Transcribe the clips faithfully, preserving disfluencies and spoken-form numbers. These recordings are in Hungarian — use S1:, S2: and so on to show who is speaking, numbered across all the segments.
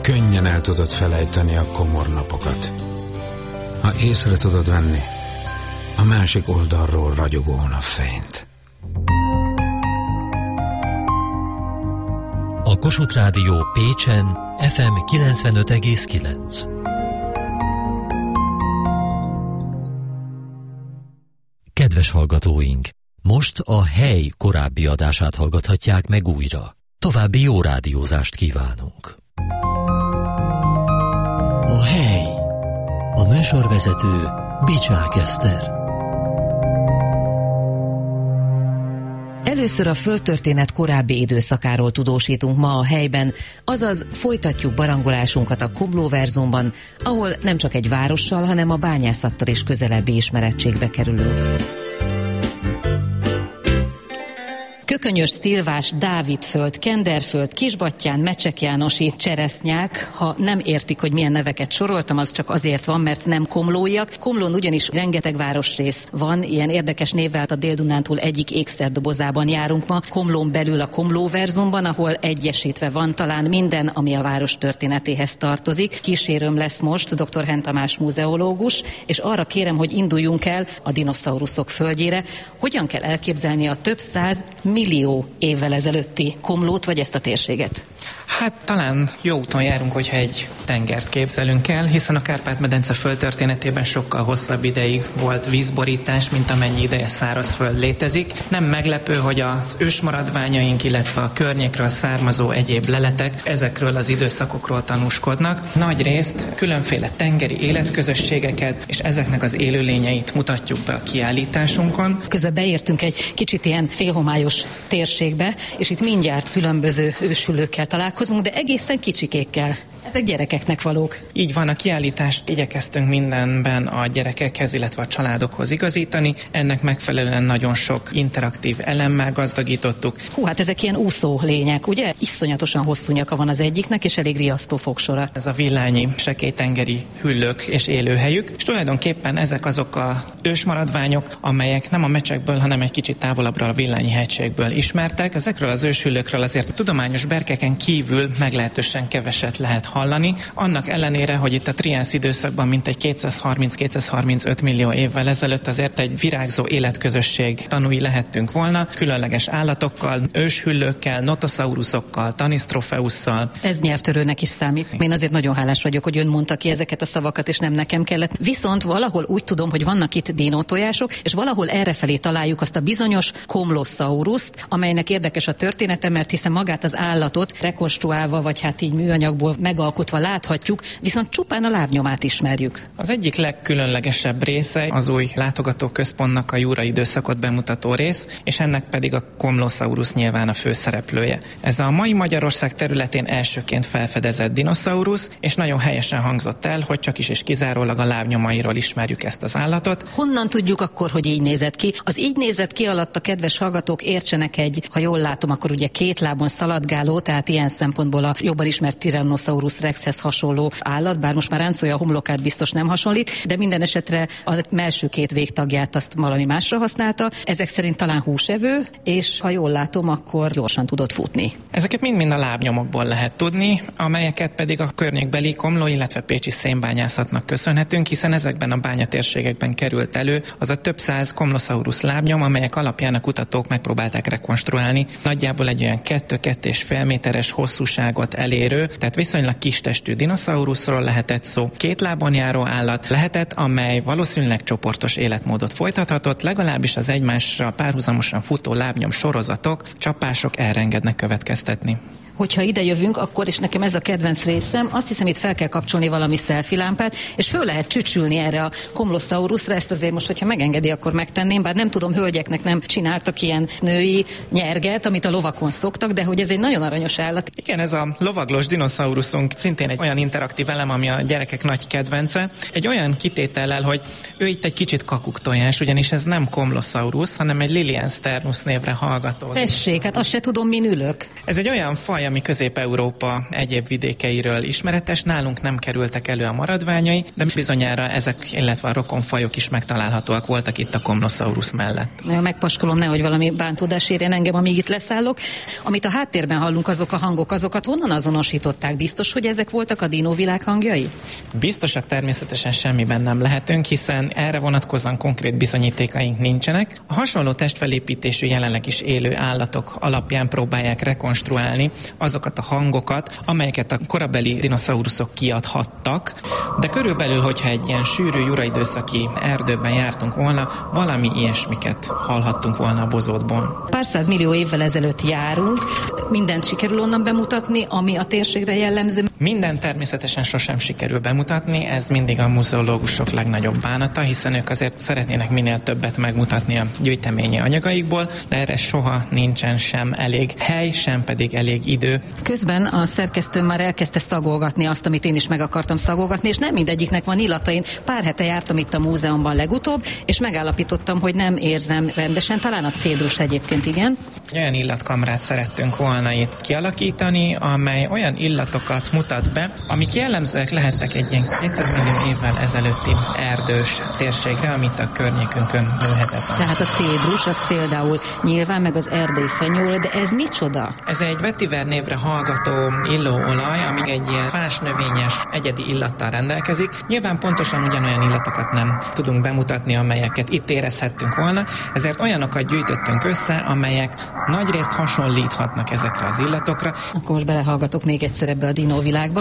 S1: Könnyen el tudod felejteni a komor napokat, ha észre tudod venni a másik oldalról ragyogó napfényt.
S2: A Kossuth Rádió Pécsen ef em kilencvenöt egész kilenc. Kedves hallgatóink! Most a Hely korábbi adását hallgathatják meg újra. További jó rádiózást kívánunk! A Hely. A műsorvezető Bicsák Eszter.
S3: Először a földtörténet korábbi időszakáról tudósítunk ma a Helyben, azaz folytatjuk barangolásunkat a Komlóverzumban, ahol nem csak egy várossal, hanem a bányászattal is közelebbi ismerettségbe kerülünk. Kökönyös, Szilvás, Dávidföld, Kenderföld, Kisbattyán, Mecsek Jánosi, Cseresznyák. Ha nem értik, hogy milyen neveket soroltam, az csak azért van, mert nem komlóiak. Komlón ugyanis rengeteg városrész van, ilyen érdekes névvel a Dél-Dunántúl egyik ékszerdobozában járunk ma. Komlón belül a Komlóverzumban, ahol egyesítve van talán minden, ami a város történetéhez tartozik. Kísérőm lesz most dr. Henn Tamás múzeológus, és arra kérem, hogy induljunk el a dinoszauruszok földjére. Hogyan kell elképzelni a több száz millió évvel ezelőtti Komlót, vagy ezt a térséget?
S4: Hát talán jó úton járunk, hogyha egy tengert képzelünk el, hiszen a Kárpát-medence földtörténetében sokkal hosszabb ideig volt vízborítás, mint amennyi ideje szárazföld létezik. Nem meglepő, hogy az ősmaradványaink, illetve a környékről származó egyéb leletek ezekről az időszakokról tanúskodnak. Nagy részt különféle tengeri életközösségeket és ezeknek az élőlényeit mutatjuk be a kiállításunkon.
S3: Közben beértünk egy kicsit ilyen félhomályos térségbe, és itt mindjárt különböző őshüllőkkel találkozunk, de egészen kicsikékkel. Ezek gyerekeknek valók.
S4: Így van, a kiállítást igyekeztünk mindenben a gyerekekhez, illetve a családokhoz igazítani. Ennek megfelelően nagyon sok interaktív elemmel gazdagítottuk.
S3: Hú, hát ezek ilyen úszó lények, ugye? Iszonyatosan hosszú nyaka van az egyiknek, és elég riasztó fogsora.
S4: Ez a villányi sekélytengeri hüllők és élőhelyük, és tulajdonképpen ezek azok a ősmaradványok, amelyek nem a Mecsekből, hanem egy kicsit távolabbra a Villányi hegységből ismertek. Ezekről az őshüllőkről azért tudományos berkeken kívül meglehetősen keveset lehet hallani. Annak ellenére, hogy itt a triász időszakban mintegy kétszázharminc-kétszázharmincöt millió évvel ezelőtt azért egy virágzó életközösség tanúi lehettünk volna, különleges állatokkal, őshüllőkkel, notoszauruszokkal, tanisztrofeusszal.
S3: Ez nyelvtörőnek is számít. Én azért nagyon hálás vagyok, hogy ön mondta ki ezeket a szavakat, és nem nekem kellett. Viszont valahol úgy tudom, hogy vannak itt dinótojások, és valahol errefelé találjuk azt a bizonyos komlosauruszt, amelynek érdekes a története, mert hiszen magát az állatot rekonstruálva, vagy hát így műanyagból megalkotva láthatjuk, viszont csupán a lábnyomát ismerjük.
S4: Az egyik legkülönlegesebb része az új látogatóközpontnak a jura időszakot bemutató rész, és ennek pedig a Komlosaurus nyilván a főszereplője. Ez a mai Magyarország területén elsőként felfedezett dinoszaurusz, és nagyon helyesen hangzott el, hogy csak is és kizárólag a lábnyomairól ismerjük ezt az állatot.
S3: Honnan tudjuk akkor, hogy így nézett ki? Az így nézett ki alatt a kedves hallgatók értsenek egy, ha jól látom, akkor ugye két lábon szaladgáló, tehát ilyen szempontból a jobban ismert Tyrannosaurus rexhez hasonló állat, bár most már ráncolja a homlokát, biztos nem hasonlít, de minden esetre a mellső két végtagját azt valami másra használta. Ezek szerint talán húsevő, és ha jól látom, akkor gyorsan tudott futni.
S4: Ezeket mind-mind a lábnyomokból lehet tudni, amelyeket pedig a környékbeli komló, illetve pécsi szénbányászatnak köszönhetünk, hiszen ezekben a bányatérségekben került elő az a több száz Komlosaurus lábnyom, amelyek alapján a kutatók megpróbálták rekonstruálni. Nagyjából egy olyan kettő-két és fél méteres hosszúságot elérő, tehát viszonylag kis testű dinoszauruszról lehetett szó. Két lábon járó állat lehetett, amely valószínűleg csoportos életmódot folytathatott, legalábbis az egymással párhuzamosan futó lábnyom sorozatok, csapások erre engednek következtetni.
S3: Hogyha ide jövünk, akkor, és nekem ez a kedvenc részem, azt hiszem, itt fel kell kapcsolni valami selfie lámpát, és föl lehet csücsülni erre a Komlosaurusra, ezt azért most, hogyha megengedi, akkor megtenném, bár nem tudom, hölgyeknek nem csináltak ilyen női nyerget, amit a lovakon szoktak, de hogy ez egy nagyon aranyos állat.
S4: Igen, ez a lovaglós dinoszauruszunk szintén egy olyan interaktív elem, ami a gyerekek nagy kedvence. Egy olyan kitétellel, hogy ő itt egy kicsit kakuktojás, ugyanis ez nem Komlosaurus, hanem egy Liliensternus névre hallgató.
S3: Tessék, hát azt se tudom, min ülök.
S4: Ez egy olyan faj, ami Közép-Európa egyéb vidékeiről ismeretes, nálunk nem kerültek elő a maradványai, de bizonyára ezek, illetve a rokonfajok is megtalálhatóak voltak itt a Komlosaurus mellett.
S3: Megpaskolom, nehogy valami bántódás érjen engem, amíg itt leszállok. Amit a háttérben hallunk, azok a hangok, azokat honnan azonosították? Biztos, hogy ezek voltak a dinóvilág hangjai?
S4: Biztosak természetesen semmiben nem lehetünk, hiszen erre vonatkozóan konkrét bizonyítékaink nincsenek. A hasonló testfelépítésű jelenleg is élő állatok alapján próbálják rekonstruálni azokat a hangokat, amelyeket a korabeli dinoszauruszok kiadhattak, de körülbelül, hogyha egy ilyen sűrű juraidőszaki erdőben jártunk volna, valami ilyesmiket hallhattunk volna a bozótból.
S3: Pár száz millió évvel ezelőtt járunk, mindent sikerül onnan bemutatni, ami a térségre jellemző?
S4: Minden természetesen sosem sikerül bemutatni, ez mindig a muzeológusok legnagyobb bánata, hiszen ők azért szeretnének minél többet megmutatni a gyűjteményi anyagaikból, de erre soha nincsen sem elég hely, sem pedig elég idő.
S3: Közben a szerkesztő már elkezdte szagolgatni azt, amit én is meg akartam szagolgatni, és nem mindegyiknek van illata. Én pár hete jártam itt a múzeumban legutóbb, és megállapítottam, hogy nem érzem rendesen, talán a cédrus egyébként igen.
S4: Olyan illatkamrát szerettünk volna itt kialakítani, amely olyan illatokat mutat be, amik jellemzőek lehettek egy ilyen kétszáz millió évvel ezelőtti erdős térségre, amit a környékünkön nőhetett.
S3: Tehát a cédrus, az például nyilván, meg az erdélyi fenyőle, de ez micsoda?
S4: Ez egy vetiver névre hallgató illóolaj, ami egy ilyen fás növényes egyedi illattal rendelkezik. Nyilván pontosan ugyanolyan illatokat nem tudunk bemutatni, amelyeket itt érezhettünk volna, ezért olyanokat gyűjtöttünk össze, amelyek nagyrészt hasonlíthatnak ezekre az illatokra.
S3: Akkor most belehallgatok még egyszer ebbe a dinóvilágba.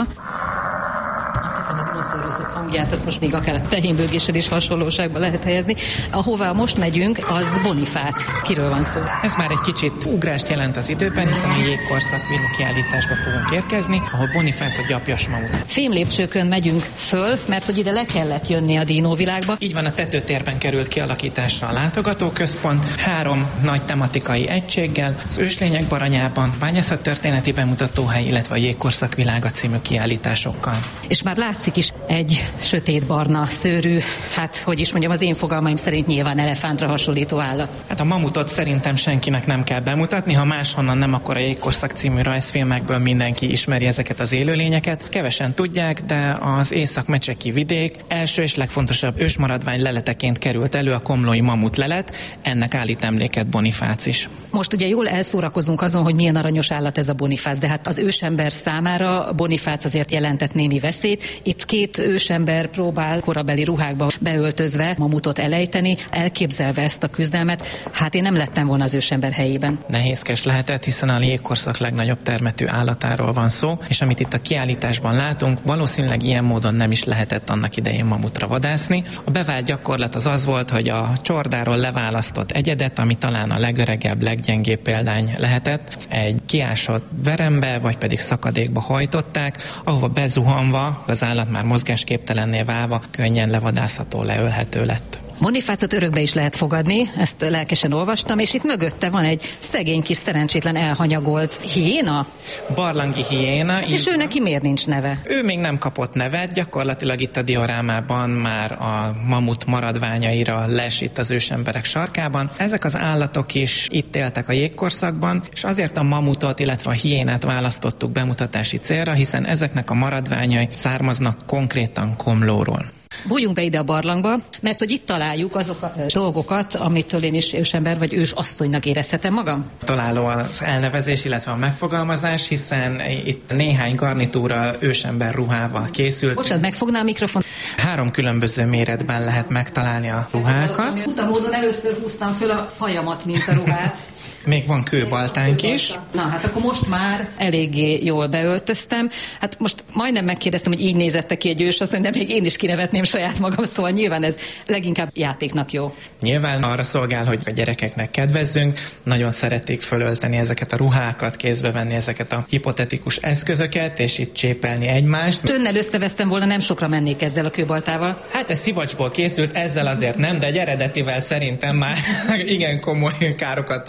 S3: Azt hiszem, a dinoszauruszok hangját, azt most még akár a tehénbőgéssel is hasonlóságba lehet helyezni. Ahová most megyünk, az Bonifác. Kiről van szó?
S4: Ez már egy kicsit ugrást jelent az időben, hiszen a jégkorszak kiállításba fogunk érkezni, ahol Bonifác a gyapjas mamut.
S3: Fémlépcsőkön megyünk föl, mert hogy ide le kellett jönni a dinóvilágba.
S4: Így van, a tetőtérben került kialakításra a látogatóközpont, három nagy tematikai egységgel, az őslények baranyában, bányászattörténeti bemutatóhely, illetve a jégkorszak világa című kiállításokkal.
S3: És már látszik is egy sötétbarna szőrű, hát hogy is mondjam, az én fogalmaim szerint nyilván elefántra hasonlító állat.
S4: Hát a mamutot szerintem senkinek nem kell bemutatni, ha máshonnan nem, akkor a Jégkorszak című rajzfilmekből mindenki ismeri ezeket az élőlényeket. Kevesen tudják, de az észak-mecseki vidék első és legfontosabb ősmaradvány leleteként került elő a komlói mamut lelet, ennek állít emléket Bonifác is.
S3: Most ugye jól elszórakozunk azon, hogy milyen aranyos állat ez a Bonifác, de hát az ősember számára Bonifác azért jelentett némi veszélyt. Itt két ősember próbál korabeli ruhákba beöltözve mamutot elejteni, elképzelve ezt a küzdelmet. Hát én nem lettem volna az ősember helyében.
S4: Nehézkes lehetett, hiszen a jégkorszak legnagyobb termetű állatáról van szó, és amit itt a kiállításban látunk, valószínűleg ilyen módon nem is lehetett annak idején mamutra vadászni. A bevált gyakorlat az az volt, hogy a csordáról leválasztott egyedet, ami talán a legöregebb, leggyengébb példány lehetett, egy kiásott verembe, vagy pedig szakadékba hajtották, ahova bezuhanva az állat már mozgásképtelenné válva könnyen levadászható, leölhető lett.
S3: Bonifácot örökbe is lehet fogadni, ezt lelkesen olvastam, és itt mögötte van egy szegény kis szerencsétlen elhanyagolt hiéna?
S4: Barlangi hiéna.
S3: És ő neki miért nincs neve?
S4: Ő még nem kapott nevet, gyakorlatilag itt a diorámában már a mamut maradványaira les itt az ősemberek sarkában. Ezek az állatok is itt éltek a jégkorszakban, és azért a mamutot, illetve a hiénát választottuk bemutatási célra, hiszen ezeknek a maradványai származnak konkrétan Komlóról.
S3: Bújjunk be ide a barlangba, mert hogy itt találjuk azok a dolgokat, amitől én is ősember vagy ős asszonynak érezhetem magam.
S4: Találó az elnevezés, illetve a megfogalmazás, hiszen itt néhány garnitúra ősember ruhával készült.
S3: Bocsánat, megfogná a mikrofon.
S4: Három különböző méretben lehet megtalálni a ruhákat.
S3: Utamódon először húztam föl a fajamat, mint a ruhát.
S4: Még van kőbaltánk is.
S3: Na, hát akkor most már eléggé jól beöltöztem. Hát most majdnem megkérdeztem, hogy így nézette ki egy ősasszony, de még én is kinevetném saját magam, szóval nyilván ez leginkább játéknak jó.
S4: Nyilván arra szolgál, hogy a gyerekeknek kedvezzünk, nagyon szeretik fölölteni ezeket a ruhákat, kézbe venni ezeket a hipotetikus eszközöket, és itt csépelni egymást.
S3: Önnel összevesztem volna, nem sokra mennék ezzel a kőbaltával.
S4: Hát ez szivacsból készült, ezzel azért nem, de egy eredetivel szerintem már igen komoly károkat tudnánk okozni.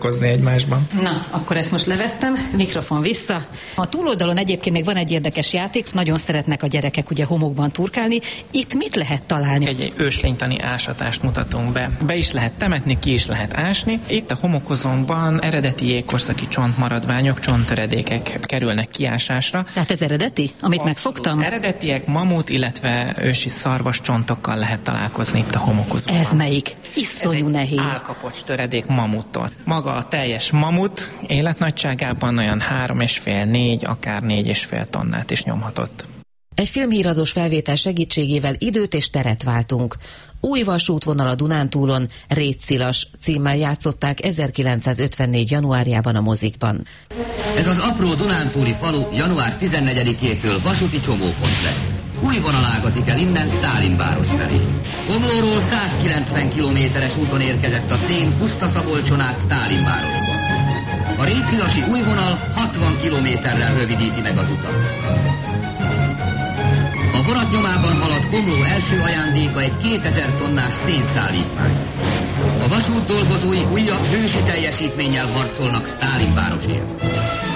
S4: gondolkozni egymásban.
S3: Na, akkor ezt most levettem, mikrofon vissza. A túloldalon egyébként még van egy érdekes játék, nagyon szeretnek a gyerekek ugye homokban turkálni. Itt mit lehet találni?
S4: Egy őslénytani ásatást mutatunk be. Be is lehet temetni, ki is lehet ásni. Itt a homokozónkban eredeti jégkorszaki csontmaradványok, csonttöredékek kerülnek kiásásra.
S3: Tehát ez eredeti, amit
S4: Abszolút
S3: megfogtam?
S4: Eredetiek, mamut, illetve ősi szarvas csontokkal lehet találkozni itt a homokozóban.
S3: Ez melyik? Iszonyú
S4: Ez
S3: nehéz.
S4: álkapocs töredék mamuttól. Maga a teljes mamut életnagyságában olyan három és fél, négy, akár négy és fél tonnát is nyomhatott.
S5: Egy filmhíradós felvétel segítségével időt és teret váltunk. Új vasútvonal a Dunántúlon, Rétszilas címmel játszották ezerkilencszázötvennégy. januárjában a mozikban.
S6: Ez az apró dunántúli falu január tizennegyedikétől vasúti csomópont lett. Új vonal ágazik el innen Sztálinváros felé. Komlóról százkilencven kilométeres úton érkezett a szén Puszta-Szabolcson át Sztálinvárosba. A rétszilasi új vonal hatvan kilométerrel rövidíti meg az utat. A vonat nyomában halad Komló első ajándéka egy kétezer tonnás szénszállítmány. A vasút dolgozói újabb hősi teljesítménnyel harcolnak Sztálinvárosért.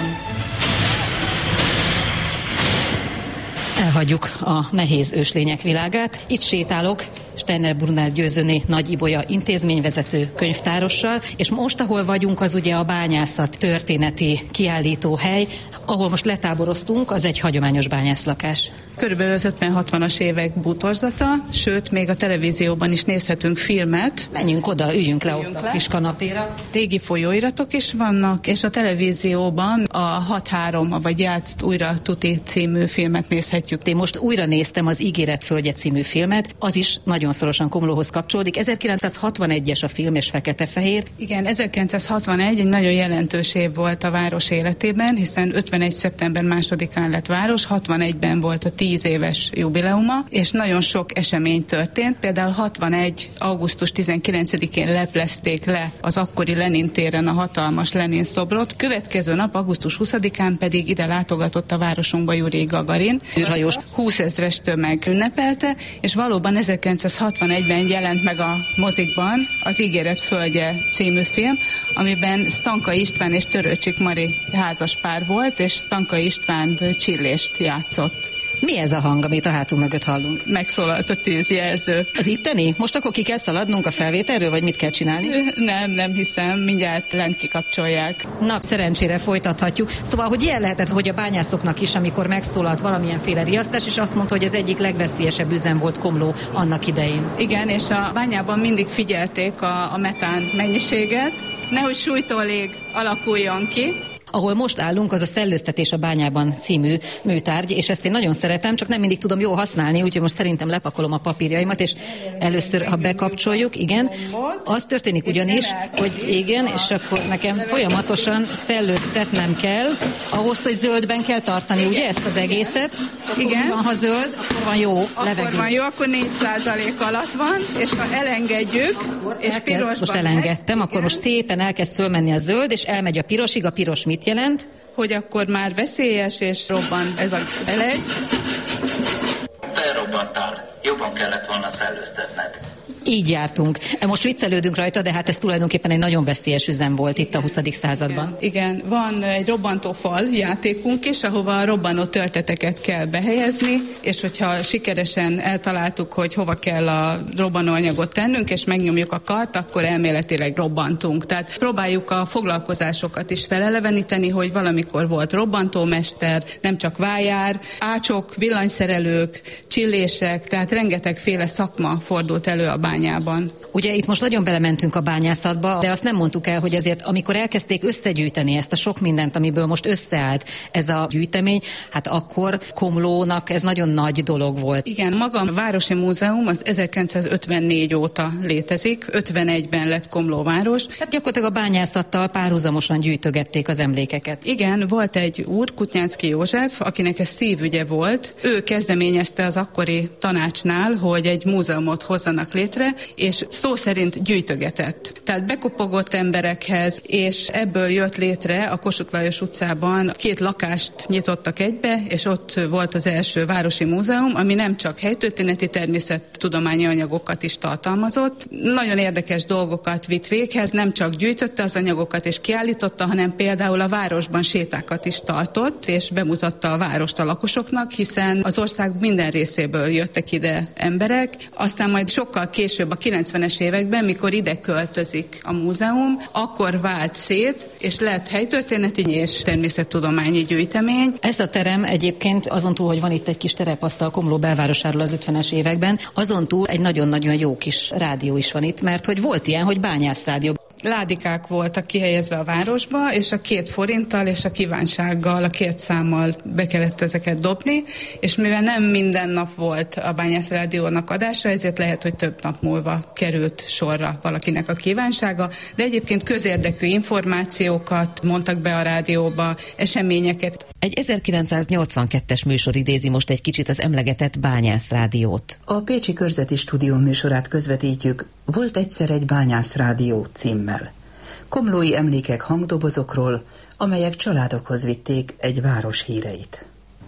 S3: Elhagyjuk a nehéz őslények világát. Itt sétálok Steiner Brunner Győzőné Nagy Ibolya intézményvezető könyvtárossal, és most, ahol vagyunk, az ugye a bányászat történeti kiállítóhely, ahol most letáboroztunk, az egy hagyományos bányászlakás.
S7: Körülbelül az ötven-hatvanas évek bútorzata, sőt, még a televízióban is nézhetünk filmet.
S3: Menjünk oda, üljünk le
S7: Üljünk
S3: ott
S7: le.
S3: a kis kanapéra.
S7: Régi folyóiratok is vannak, és a televízióban a hat három, vagy Játszd újra Tuti című filmet nézhetjük.
S3: Én most újra néztem az Ígéret földje című filmet, az is nagyon szorosan Komlóhoz kapcsolódik. ezerkilencszázhatvanegyes a film, és fekete-fehér.
S7: Igen, ezerkilencszázhatvanegy egy nagyon jelentős év volt a város életében, hiszen ötvenegy. szeptember másodikán lett város, hatvanegyben volt a tíz éves jubileuma, és nagyon sok esemény történt. Például hatvanegy. augusztus tizenkilencedikén leplezték le az akkori Lenin téren a hatalmas Lenin szobrot. Következő nap, augusztus huszadikán pedig ide látogatott a városunkba Jurij Gagarin.
S3: űrhajós.
S7: húszezres tömeg ünnepelte, és valóban ezerkilencszázhatvanegyben jelent meg a mozikban az Ígéret földje című film, amiben Stanka István és Törőcsik Mari házaspár volt, és Stanka István csillést játszott.
S3: Mi ez a hang, amit a hátunk mögött hallunk?
S7: Megszólalt a tűzjelző.
S3: Az itteni? Most akkor ki kell szaladnunk a felvételről, vagy mit kell csinálni?
S7: Nem, nem hiszem, mindjárt lent kikapcsolják.
S3: Na, szerencsére folytathatjuk. Szóval, hogy ilyen lehetett, hogy a bányászoknak is, amikor megszólalt valamilyenféle riasztás, és azt mondta, hogy ez egyik legveszélyesebb üzem volt Komló annak idején.
S7: Igen, és a bányában mindig figyelték a, a metán mennyiséget, nehogy súlytól lég alakuljon ki.
S3: Ahol most állunk, az a Szellőztetés a bányában című műtárgy, és ezt én nagyon szeretem, csak nem mindig tudom jól használni, úgyhogy most szerintem lepakolom a papírjaimat, és először, ha bekapcsoljuk, igen, az történik ugyanis, hogy igen, és akkor nekem folyamatosan szellőztetnem kell, ahhoz, hogy zöldben kell tartani, ugye ezt az egészet?
S7: Igen.
S3: Van, ha zöld, akkor van jó levegő.
S7: Akkor van jó, akkor négy százalék alatt van, és ha elengedjük, és
S3: elkezd,
S7: pirosban
S3: most elengedtem,
S7: megy,
S3: akkor most szépen elkezd fölmenni a zöld, és elmegy a pirosig. A piros mit jelent?
S7: Hogy akkor már veszélyes, és robban ez a beleg.
S8: Felrobbantál. Jobban kellett volna szellőztetned.
S3: Így jártunk. Most viccelődünk rajta, de hát ez tulajdonképpen egy nagyon veszélyes üzem volt itt a huszadik században.
S7: Igen, igen, van egy robbantófal játékunk is, ahova robbanó tölteteket kell behelyezni, és hogyha sikeresen eltaláltuk, hogy hova kell a robbanóanyagot tennünk, és megnyomjuk a kart, akkor elméletileg robbantunk. Tehát próbáljuk a foglalkozásokat is feleleveníteni, hogy valamikor volt robbantómester, nem csak vájár, ácsok, villanyszerelők, csillések, tehát rengetegféle szakma fordult elő a bányában.
S3: Ugye itt most nagyon belementünk a bányászatba, de azt nem mondtuk el, hogy azért amikor elkezdték összegyűjteni ezt a sok mindent, amiből most összeállt ez a gyűjtemény, hát akkor Komlónak ez nagyon nagy dolog volt.
S7: Igen, maga a Városi Múzeum az ezerkilencszázötvennégy óta létezik, ötvenegyben lett Komló város.
S3: Hát gyakorlatilag a bányászattal párhuzamosan gyűjtögették az emlékeket.
S7: Igen, volt egy úr, Kutnyánszky József, akinek ez szívügye volt. Ő kezdeményezte az akkori tanácsnál, hogy egy múzeumot hozzanak létre, épületbe, és szó szerint gyűjtögetett. Tehát bekopogott emberekhez, és ebből jött létre a Kossuth Lajos utcában két lakást nyitottak egybe, és ott volt az első városi múzeum, ami nem csak helytörténeti természettudományi anyagokat is tartalmazott. Nagyon érdekes dolgokat vitt véghez, nem csak gyűjtötte az anyagokat és kiállította, hanem például a városban sétákat is tartott, és bemutatta a várost a lakosoknak, hiszen az ország minden részéből jöttek ide emberek. Aztán majd sokkal később, a kilencvenes években, mikor ide költözik a múzeum, akkor vált szét, és lett helytörténeti és természettudományi gyűjtemény.
S3: Ez a terem egyébként azon túl, hogy van itt egy kis terepasztal Komló belvárosáról az ötvenes években, azon túl egy nagyon-nagyon jó kis rádió is van itt, mert hogy volt ilyen, hogy bányászrádió.
S7: Ládikák voltak kihelyezve a városba, és a két forinttal és a kívánsággal, a két számmal be kellett ezeket dobni, és mivel nem minden nap volt a Bányász Rádiónak adása, ezért lehet, hogy több nap múlva került sorra valakinek a kívánsága, de egyébként közérdekű információkat mondtak be a rádióba, eseményeket.
S5: Egy ezerkilencszáznyolcvankettes műsor idézi most egy kicsit az emlegetett Bányász Rádiót.
S9: A Pécsi Körzeti Stúdió műsorát közvetítjük, Volt egyszer egy Bányász Rádió címmel. Komlói emlékek hangdobozokról, amelyek családokhoz vitték egy város híreit.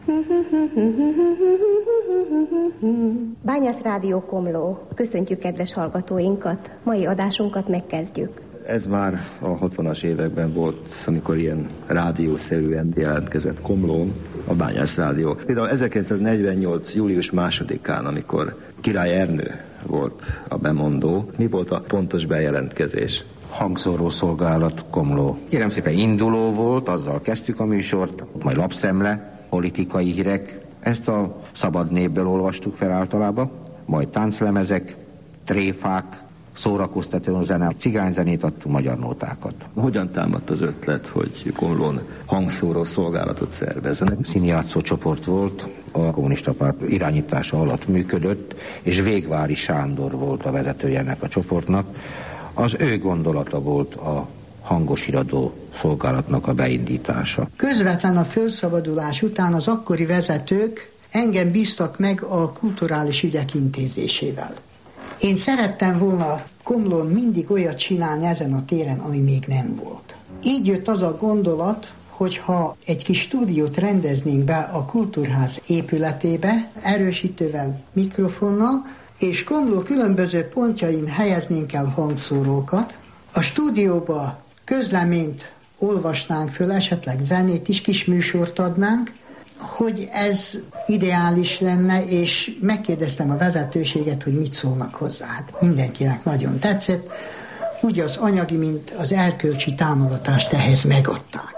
S10: Bányász Rádió Komló. Köszöntjük kedves hallgatóinkat. Mai adásunkat megkezdjük.
S11: Ez már a hatvanas években volt, amikor ilyen rádiószerűen jelentkezett Komlón a Bányász Rádió. Például ezerkilencszáznegyvennyolc. július másodikán, amikor Király Ernő volt a bemondó, mi volt a pontos bejelentkezés?
S12: Hangszóró szolgálat Komló. Kérem szépen, induló volt, azzal kezdtük a műsort, majd lapszemle, politikai hírek, ezt a szabad népből olvastuk fel általában, majd tánclemezek, tréfák, szórakoztató zene, cigányzenét adtunk, magyar nótákat.
S11: Hogyan támadt az ötlet, hogy Komlón hangszóró szolgálatot szervezzenek?
S12: Színjátszó csoport volt, a kommunista párt irányítása alatt működött, és Végvári Sándor volt a vezetője ennek a csoportnak. Az ő gondolata volt a hangosiradó szolgálatnak a beindítása.
S13: Közvetlen a felszabadulás után az akkori vezetők engem bíztak meg a kulturális ügyek intézésével. Én szerettem volna Komlón mindig olyat csinálni ezen a téren, ami még nem volt. Így jött az a gondolat, hogyha egy kis stúdiót rendeznénk be a Kultúrház épületébe, erősítővel, mikrofonnal, és Komló különböző pontjain helyeznénk el hangszórókat. A stúdióba közleményt olvasnánk föl, esetleg zenét is, kis műsort adnánk, hogy ez ideális lenne, és megkérdeztem a vezetőséget, hogy mit szólnak hozzá. Hát mindenkinek nagyon tetszett, úgy az anyagi, mint az erkölcsi támogatást ehhez megadták.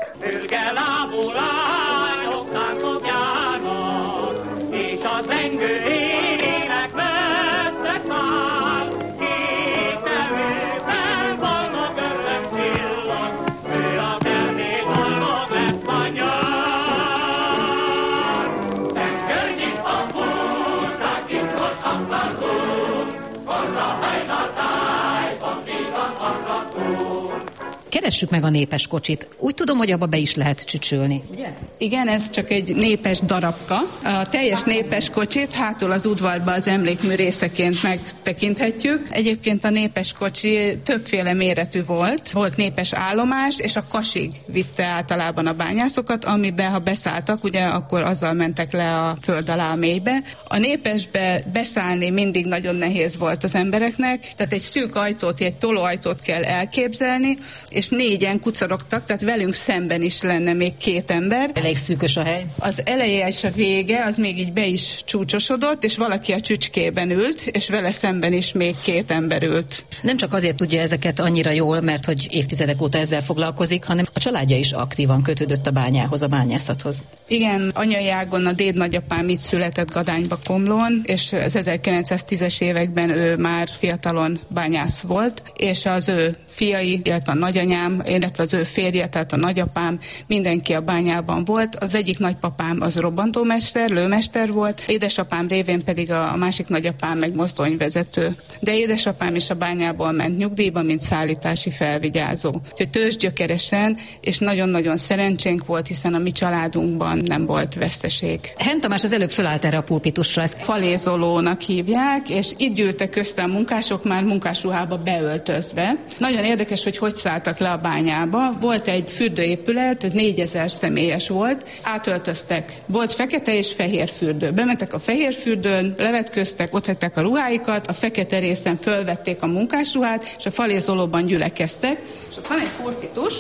S13: És az zengő ének vesztek már, két nevében vannak örök csillag, ő a belmény boldog lett a nyár. Tengernyit a múlták, titkos aklarunk, arra hajnal tájban vígan aklarunk.
S3: Keressük meg a népes kocsit. Úgy tudom, hogy abba be is lehet csücsülni. Ugye?
S7: Igen, ez csak egy népes darabka. A teljes népes kocsit hátul az udvarba az emlékmű részeként megtekinthetjük. Egyébként a népes kocsi többféle méretű volt. Volt népes állomás, és a Kasig vitte általában a bányászokat, amiben ha beszálltak, ugye akkor azzal mentek le a föld alá a mélybe. A népesbe beszállni mindig nagyon nehéz volt az embereknek, tehát egy szűk ajtót, egy tolóajtót kell elképzelni, és négyen kucorogtak, tehát velünk szemben is lenne még két ember.
S3: Elég szűkös a hely.
S7: Az eleje és a vége, az még így be is csúcsosodott, és valaki a csücskében ült, és vele szemben is még két ember ült.
S3: Nem csak azért tudja ezeket annyira jól, mert hogy évtizedek óta ezzel foglalkozik, hanem a családja is aktívan kötődött a bányához, a bányászathoz.
S7: Igen, anyai ágon a déd nagyapám itt született Gadányba, Komlón, és az ezerkilencszáztízes években ő már fiatalon bányász volt, és az ő fiai, illetve a nagyanyám, illetve az ő férje, tehát a nagyapám, mindenki a bányában bányában volt. Az egyik nagypapám az robbantómester, lőmester volt, édesapám révén pedig a másik nagyapám meg mozdonyvezető. De édesapám is a bányából ment nyugdíjba, mint szállítási felvigyázó. Úgyhogy tőzsgyökeresen és nagyon-nagyon szerencsénk volt, hiszen a mi családunkban nem volt veszteség.
S3: Hent Tamás az előbb fölállt erre a pulpitusra. Ezt
S7: falézolónak hívják, és itt gyűltek össze a munkások már munkásruhába beöltözve. Nagyon érdekes, hogy hogy szálltak le a bányába. Volt egy fürdőépület, négyezer személyes volt, átöltöztek. Volt fekete és fehér fürdő. Bementek a fehér fürdőn, levetköztek, ott hagyták a ruháikat, a fekete részen fölvették a munkásruhát, és a falézolóban gyülekeztek. És ott van egy pulpitus,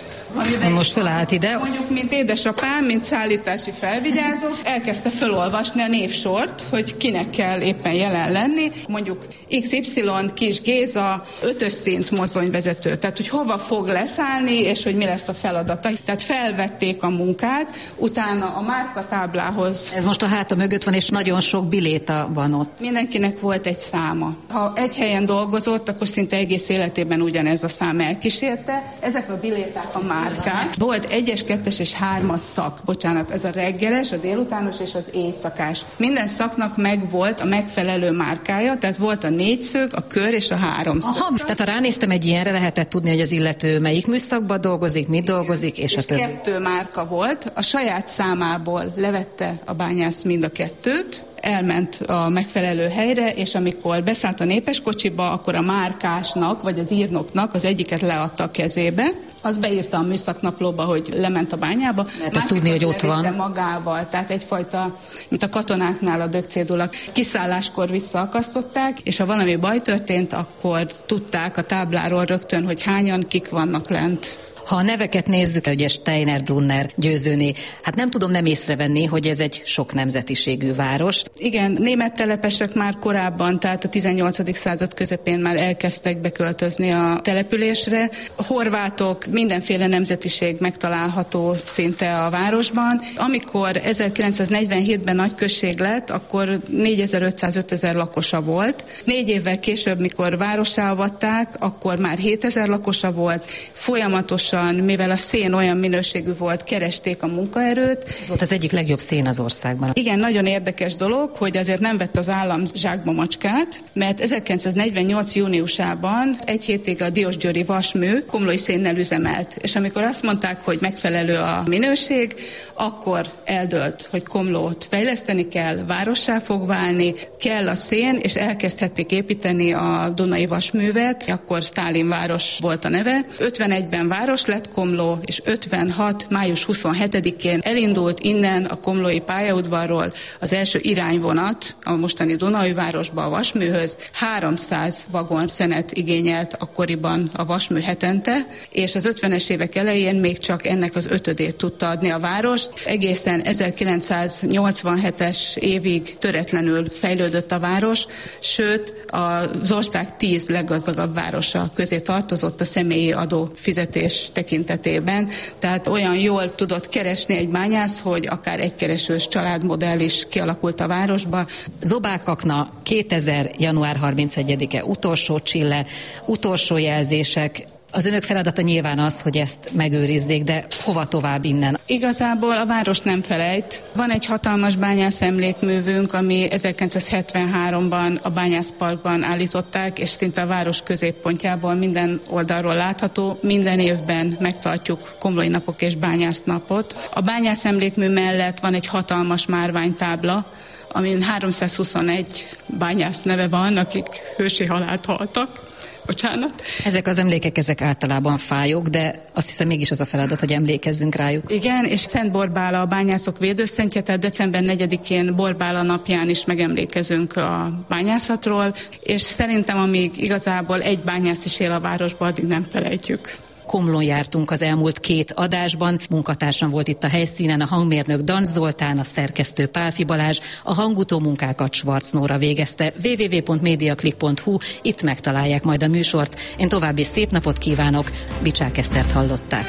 S3: most felállt ide.
S7: Mondjuk, mint édesapám, mint szállítási felvigyázó, elkezdte felolvasni a névsort, hogy kinek kell éppen jelen lenni. Mondjuk iksz ipszilon Kis Géza, ötös szint mozdonyvezető. Tehát, hogy hova fog leszállni, és hogy mi lesz a feladata. Tehát felvették a munkát, utána a márkatáblához.
S3: Ez most a háta mögött van, és nagyon sok biléta van ott.
S7: Mindenkinek volt egy száma. Ha egy helyen dolgozott, akkor szinte egész életében ugyanez a szám elkísérte. Ezek a biléták a márkák. Volt egyes, kettes és hármas szak. Bocsánat, ez a reggeles, a délutános és az éjszakás. Minden szaknak meg volt a megfelelő márkája, tehát volt a négyszög, a kör és a háromszög.
S3: Aha, tehát ha ránéztem egy ilyenre, lehetett tudni, hogy az illető melyik műszakban dolgozik, mit dolgozik, és, és a többi.
S7: Kettő márka volt, a saját számából levette a bányász mind a kettőt, elment a megfelelő helyre, és amikor beszállt a népeskocsiba, akkor a márkásnak, vagy az írnoknak az egyiket leadta a kezébe, az beírta a műszaknaplóba, hogy lement a bányába.
S3: Lehetett tudni, hogy ott van.
S7: Magával, tehát egyfajta, mint a katonáknál a dögcédulak. Kiszálláskor visszaakasztották, és ha valami baj történt, akkor tudták a tábláról rögtön, hogy hányan, kik vannak lent.
S3: Ha a neveket nézzük, ugye Steiner, Brunner, Győzőné, hát nem tudom nem észrevenni, hogy ez egy sok nemzetiségű város.
S7: Igen, német telepesek már korábban, tehát a tizennyolcadik század közepén már elkezdtek beköltözni a településre. Horvátok, mindenféle nemzetiség megtalálható szinte a városban. Amikor ezerkilencszáznegyvenhétben nagy község lett, akkor négyezer-ötszáz-ötezer lakosa volt. Négy évvel később, mikor várossá avatták, akkor már hétezer lakosa volt. Folyamatosan, mivel a szén olyan minőségű volt, keresték a munkaerőt.
S3: Ez volt az egyik legjobb szén az országban.
S7: Igen, nagyon érdekes dolog, hogy azért nem vett az állam zsákba macskát, mert ezerkilencszáznegyvennyolc júniusában egy hétig a diósgyőri vasmű komlói szénnel üzemelt. És amikor azt mondták, hogy megfelelő a minőség, akkor eldőlt, hogy Komlót fejleszteni kell, várossá fog válni, kell a szén, és elkezdhették építeni a Dunai vasművet, akkor Sztálin város volt a neve. ötvenegyben város lett Komló, és ötvenhat május huszonhetedikén elindult innen a komlói pályaudvarról az első irányvonat a mostani Dunaújvárosba a vasműhöz. háromszáz vagon szenet igényelt akkoriban a vasmű hetente, és az ötvenes évek elején még csak ennek az ötödét tudta adni a város. Egészen ezerkilencszáznyolcvanhetes évig töretlenül fejlődött a város, sőt az ország tíz leggazdagabb városa közé tartozott a személyi adó fizetés tekintetében, tehát olyan jól tudott keresni egy bányász, hogy akár egykeresős családmodell is kialakult a városba.
S3: Zobák Akna, kétezer. január harmincegyedike, utolsó csille, utolsó jelzések. Az önök feladata nyilván az, hogy ezt megőrizzék, de hova tovább innen?
S7: Igazából a város nem felejt. Van egy hatalmas bányász emlékművünk, ami ezerkilencszázhetvenháromban a Bányászparkban állították, és szinte a város középpontjából minden oldalról látható. Minden évben megtartjuk Komlói napok és bányásznapot. A bányász emlékmű mellett van egy hatalmas márványtábla, amin háromszázhuszonegy bányász neve van, akik hősi halált haltak. Bocsánat.
S3: Ezek az emlékek, ezek általában fájók, de azt hiszem mégis az a feladat, hogy emlékezzünk rájuk.
S7: Igen, és Szent Borbála a bányászok védőszentje, tehát december negyedikén Borbála napján is megemlékezünk a bányászatról, és szerintem amíg igazából egy bányász is él a városban, addig nem felejtjük.
S3: Komlón jártunk az elmúlt két adásban, munkatársam volt itt a helyszínen, a hangmérnök Dancs Zoltán, a szerkesztő Pálfi Balázs, a hangutó munkákat Schwarz Nóra végezte. double-u double-u double-u pont mediaclick pont hu, itt megtalálják majd a műsort. Én további szép napot kívánok, Bicsák Esztert hallották.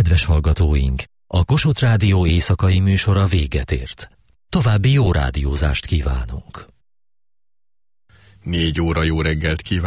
S2: Kedves hallgatóink, a Kossuth Rádió éjszakai műsora véget ért. További jó rádiózást kívánunk.
S14: Négy óra jó reggelt kívánunk.